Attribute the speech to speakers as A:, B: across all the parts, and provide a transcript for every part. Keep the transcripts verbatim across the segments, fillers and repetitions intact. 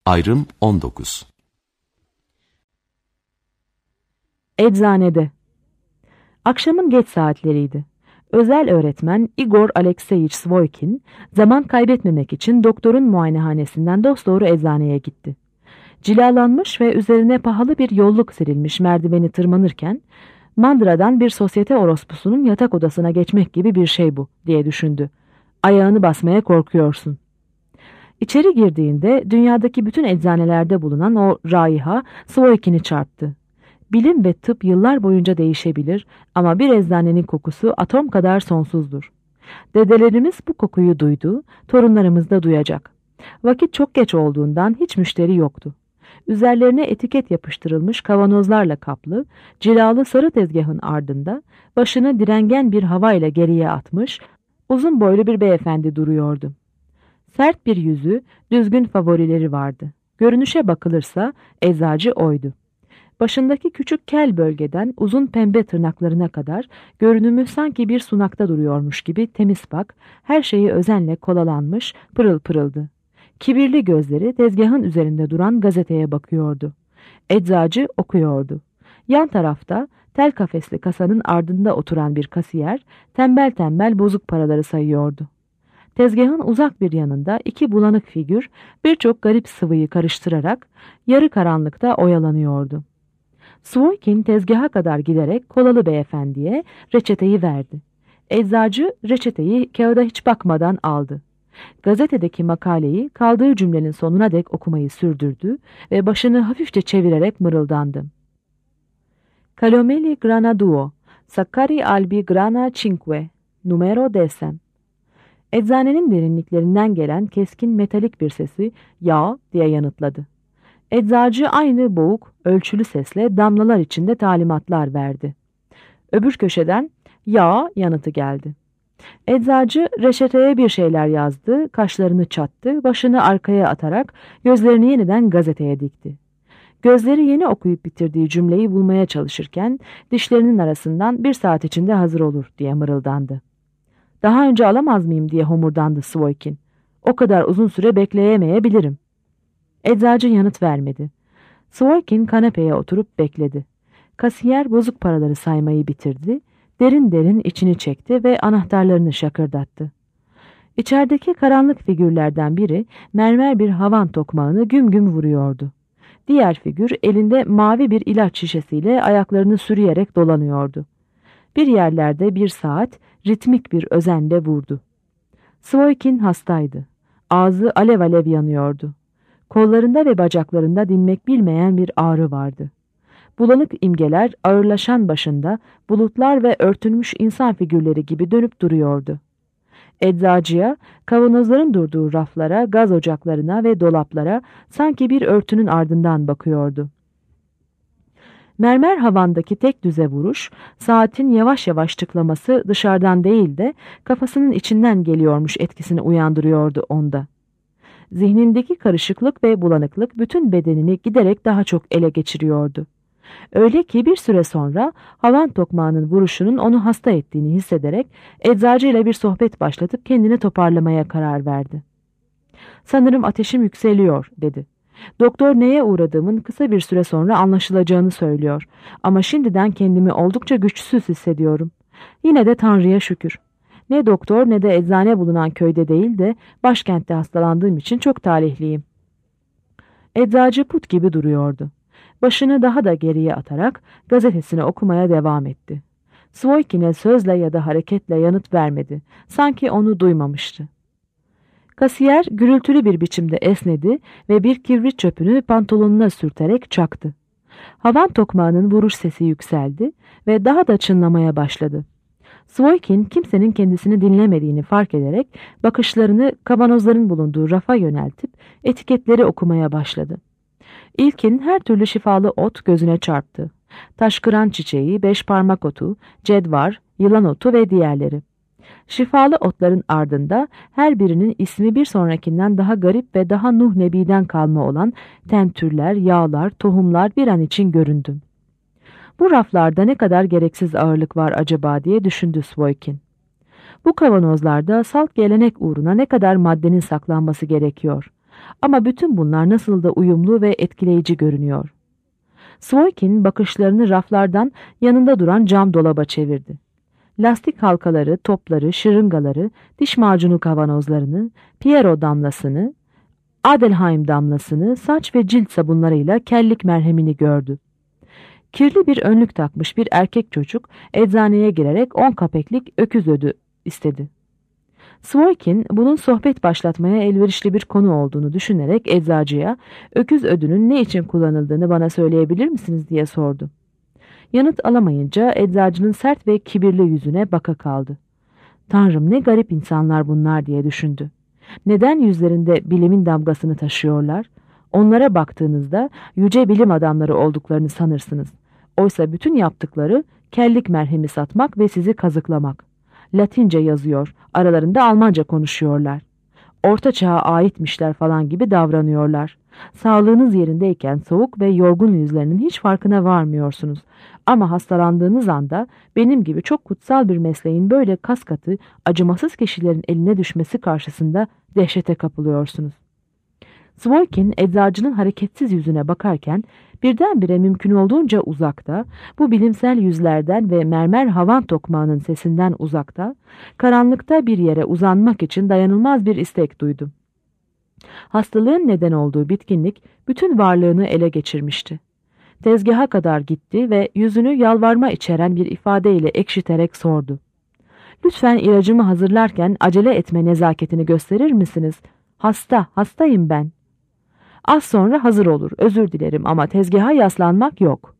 A: Ayrım on dokuz.
B: Eczanede. Akşamın geç saatleriydi. Özel öğretmen Igor Alekseyiç Svoykin, zaman kaybetmemek için doktorun muayenehanesinden dosdoğru eczaneye gitti. Cilalanmış ve üzerine pahalı bir yolluk serilmiş merdiveni tırmanırken, mandıradan bir sosyete orospusunun yatak odasına geçmek gibi bir şey bu, diye düşündü. Ayağını basmaya korkuyorsun. İçeri girdiğinde dünyadaki bütün eczanelerde bulunan o raiha Svoykin'i çarptı. Bilim ve tıp yıllar boyunca değişebilir ama bir eczanenin kokusu atom kadar sonsuzdur. Dedelerimiz bu kokuyu duydu, torunlarımız da duyacak. Vakit çok geç olduğundan hiç müşteri yoktu. Üzerlerine etiket yapıştırılmış kavanozlarla kaplı, cilalı sarı tezgahın ardında başını direngen bir havayla geriye atmış, uzun boylu bir beyefendi duruyordu. Sert bir yüzü, düzgün favorileri vardı. Görünüşe bakılırsa eczacı oydu. Başındaki küçük kel bölgeden uzun pembe tırnaklarına kadar görünümü sanki bir sunakta duruyormuş gibi temiz pak, her şeyi özenle kolalanmış, pırıl pırıldı. Kibirli gözleri tezgahın üzerinde duran gazeteye bakıyordu. Eczacı okuyordu. Yan tarafta tel kafesli kasanın ardında oturan bir kasiyer tembel tembel bozuk paraları sayıyordu. Tezgahın uzak bir yanında iki bulanık figür birçok garip sıvıyı karıştırarak yarı karanlıkta oyalanıyordu. Svoykin tezgaha kadar giderek kolalı beyefendiye reçeteyi verdi. Eczacı reçeteyi kağıda hiç bakmadan aldı. Gazetedeki makaleyi kaldığı cümlenin sonuna dek okumayı sürdürdü ve başını hafifçe çevirerek mırıldandı. Calomeli grana duo, Saccari albi grana cinque, numero desem. Eczanenin derinliklerinden gelen keskin metalik bir sesi "ya" diye yanıtladı. Eczacı aynı boğuk, ölçülü sesle damlalar içinde talimatlar verdi. Öbür köşeden "ya" yanıtı geldi. Eczacı reçeteye bir şeyler yazdı, kaşlarını çattı, başını arkaya atarak gözlerini yeniden gazeteye dikti. Gözleri yeni okuyup bitirdiği cümleyi bulmaya çalışırken dişlerinin arasından "bir saat içinde hazır olur" diye mırıldandı. "Daha önce alamaz mıyım?" diye homurdandı Svoykin. "O kadar uzun süre bekleyemeyebilirim." Eczacı yanıt vermedi. Svoykin kanepeye oturup bekledi. Kasiyer bozuk paraları saymayı bitirdi, derin derin içini çekti ve anahtarlarını şakırdattı. İçerideki karanlık figürlerden biri mermer bir havan tokmağını güm güm vuruyordu. Diğer figür elinde mavi bir ilaç şişesiyle ayaklarını sürüyerek dolanıyordu. Bir yerlerde bir saat ritmik bir özenle vurdu. Svoykin hastaydı. Ağzı alev alev yanıyordu. Kollarında ve bacaklarında dinmek bilmeyen bir ağrı vardı. Bulanık imgeler ağırlaşan başında bulutlar ve örtülmüş insan figürleri gibi dönüp duruyordu. Eczacıya, kavanozların durduğu raflara, gaz ocaklarına ve dolaplara sanki bir örtünün ardından bakıyordu. Mermer havandaki tek düze vuruş, saatin yavaş yavaş tıklaması dışarıdan değil de kafasının içinden geliyormuş etkisini uyandırıyordu onda. Zihnindeki karışıklık ve bulanıklık bütün bedenini giderek daha çok ele geçiriyordu. Öyle ki bir süre sonra havan tokmağının vuruşunun onu hasta ettiğini hissederek eczacıyla bir sohbet başlatıp kendini toparlamaya karar verdi. "Sanırım ateşim yükseliyor," dedi. "Doktor neye uğradığımın kısa bir süre sonra anlaşılacağını söylüyor. Ama şimdiden kendimi oldukça güçsüz hissediyorum. Yine de Tanrı'ya şükür. Ne doktor ne de eczane bulunan köyde değil de başkentte hastalandığım için çok talihliyim." Eczacı put gibi duruyordu. Başını daha da geriye atarak gazetesini okumaya devam etti. Svoykin'e sözle ya da hareketle yanıt vermedi. Sanki onu duymamıştı. Kasiyer gürültülü bir biçimde esnedi ve bir kibrit çöpünü pantolonuna sürterek çaktı. Havan tokmağının vuruş sesi yükseldi ve daha da çınlamaya başladı. Svoykin kimsenin kendisini dinlemediğini fark ederek bakışlarını kavanozların bulunduğu rafa yöneltip etiketleri okumaya başladı. İlkin her türlü şifalı ot gözüne çarptı. Taşkıran çiçeği, beş parmak otu, cedvar, yılan otu ve diğerleri. Şifalı otların ardında her birinin ismi bir sonrakinden daha garip ve daha Nuh Nebi'den kalma olan tentürler, yağlar, tohumlar bir an için göründü. Bu raflarda ne kadar gereksiz ağırlık var acaba diye düşündü Svoykin. Bu kavanozlarda salt gelenek uğruna ne kadar maddenin saklanması gerekiyor. Ama bütün bunlar nasıl da uyumlu ve etkileyici görünüyor. Svoykin bakışlarını raflardan yanında duran cam dolaba çevirdi. Lastik halkaları, topları, şırıngaları, diş macunu kavanozlarını, Piero damlasını, Adelheim damlasını, saç ve cilt sabunlarıyla kellik merhemini gördü. Kirli bir önlük takmış bir erkek çocuk eczaneye girerek on kapeklik öküz ödü istedi. Svoykin bunun sohbet başlatmaya elverişli bir konu olduğunu düşünerek eczacıya öküz ödünün ne için kullanıldığını bana söyleyebilir misiniz diye sordu. Yanıt alamayınca eczacının sert ve kibirli yüzüne baka kaldı. Tanrım, ne garip insanlar bunlar diye düşündü. Neden yüzlerinde bilimin damgasını taşıyorlar? Onlara baktığınızda yüce bilim adamları olduklarını sanırsınız. Oysa bütün yaptıkları kellik merhemi satmak ve sizi kazıklamak. Latince yazıyor, aralarında Almanca konuşuyorlar. Orta çağa aitmişler falan gibi davranıyorlar. Sağlığınız yerindeyken soğuk ve yorgun yüzlerinin hiç farkına varmıyorsunuz. Ama hastalandığınız anda benim gibi çok kutsal bir mesleğin böyle kaskatı, acımasız kişilerin eline düşmesi karşısında dehşete kapılıyorsunuz. Svoykin eczacının hareketsiz yüzüne bakarken birdenbire mümkün olduğunca uzakta, bu bilimsel yüzlerden ve mermer havan tokmağının sesinden uzakta, karanlıkta bir yere uzanmak için dayanılmaz bir istek duydu. Hastalığın neden olduğu bitkinlik bütün varlığını ele geçirmişti. Tezgaha kadar gitti ve yüzünü yalvarma içeren bir ifadeyle ekşiterek sordu. "Lütfen ilacımı hazırlarken acele etme nezaketini gösterir misiniz? Hasta, hastayım ben." "Az sonra hazır olur, özür dilerim ama tezgaha yaslanmak yok."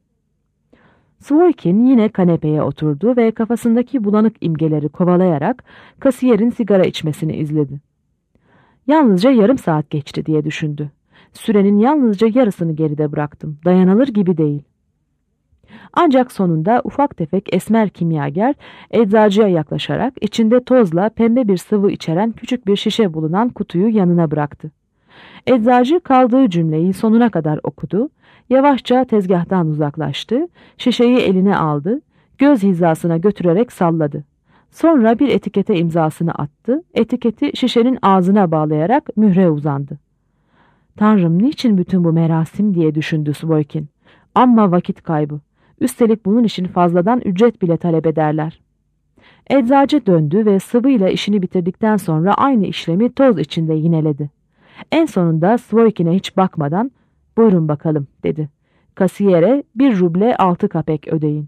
B: Svoykin yine kanepeye oturdu ve kafasındaki bulanık imgeleri kovalayarak kasiyerin sigara içmesini izledi. Yalnızca yarım saat geçti diye düşündü. Sürenin yalnızca yarısını geride bıraktım. Dayanılır gibi değil. Ancak sonunda ufak tefek esmer kimyager eczacıya yaklaşarak içinde tozla pembe bir sıvı içeren küçük bir şişe bulunan kutuyu yanına bıraktı. Eczacı kaldığı cümleyi sonuna kadar okudu, yavaşça tezgahtan uzaklaştı, şişeyi eline aldı, göz hizasına götürerek salladı. Sonra bir etikete imzasını attı, etiketi şişenin ağzına bağlayarak mühre uzandı. "Tanrım, niçin bütün bu merasim?" diye düşündü Svoykin. "Amma vakit kaybı. Üstelik bunun için fazladan ücret bile talep ederler." Eczacı döndü ve sıvıyla işini bitirdikten sonra aynı işlemi toz içinde yineledi. En sonunda Svoykin'e hiç bakmadan "Buyurun bakalım," dedi. "Kasiyere bir ruble altı kapek ödeyin."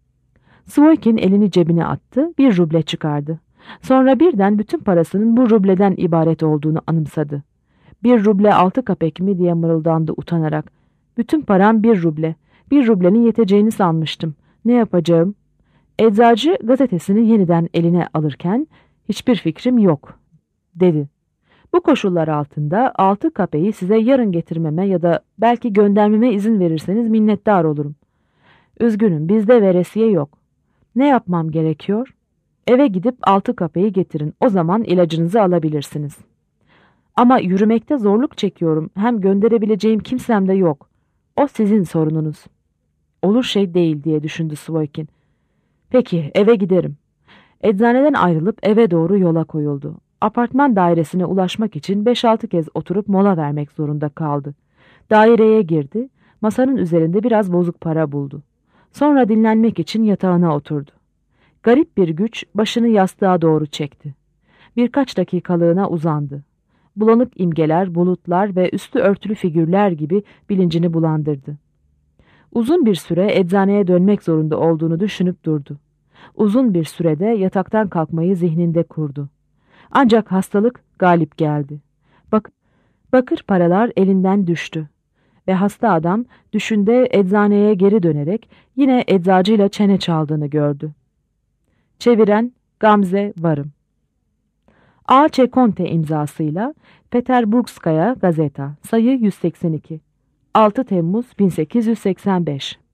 B: Svoykin elini cebine attı, bir ruble çıkardı. Sonra birden bütün parasının bu rubleden ibaret olduğunu anımsadı. "Bir ruble altı kapek mi?" diye mırıldandı utanarak. "Bütün param bir ruble. Bir rublenin yeteceğini sanmıştım. Ne yapacağım?" Eczacı gazetesini yeniden eline alırken "Hiçbir fikrim yok," dedi. "Bu koşullar altında altı kapeyi size yarın getirmeme ya da belki göndermeme izin verirseniz minnettar olurum." "Üzgünüm, bizde veresiye yok." "Ne yapmam gerekiyor?" "Eve gidip altı kapeyi getirin. O zaman ilacınızı alabilirsiniz." "Ama yürümekte zorluk çekiyorum. Hem gönderebileceğim kimsem de yok." "O sizin sorununuz." "Olur şey değil," diye düşündü Svoykin. "Peki, eve giderim." Eczaneden ayrılıp eve doğru yola koyuldu. Apartman dairesine ulaşmak için beş altı kez oturup mola vermek zorunda kaldı. Daireye girdi, masanın üzerinde biraz bozuk para buldu. Sonra dinlenmek için yatağına oturdu. Garip bir güç başını yastığa doğru çekti. Birkaç dakikalığına uzandı. Bulanık imgeler, bulutlar ve üstü örtülü figürler gibi bilincini bulandırdı. Uzun bir süre eczaneye dönmek zorunda olduğunu düşünüp durdu. Uzun bir sürede yataktan kalkmayı zihninde kurdu. Ancak hastalık galip geldi. Bak, bakır paralar elinden düştü. Ve hasta adam düşünde eczaneye geri dönerek yine eczacıyla çene çaldığını gördü. Çeviren Gamze Varım. A. Ç. Conte imzasıyla Peterburgskaya Gazeta, sayı yüz seksen iki, altı Temmuz bin sekiz yüz seksen beş.